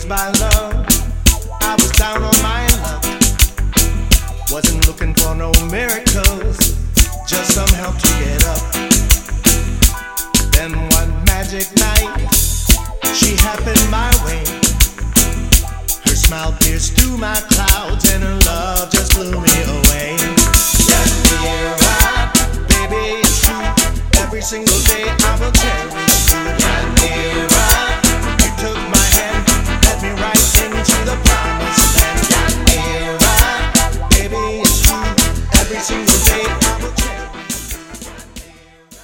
by love. I was down on my luck. Wasn't looking for no miracles, just some help to get up. Then one magic night, she happened my way. Her smile pierced through my clouds, and her love just blew me away. Let me ride, baby, it's true. Every single day I will cherish you. Let me ride.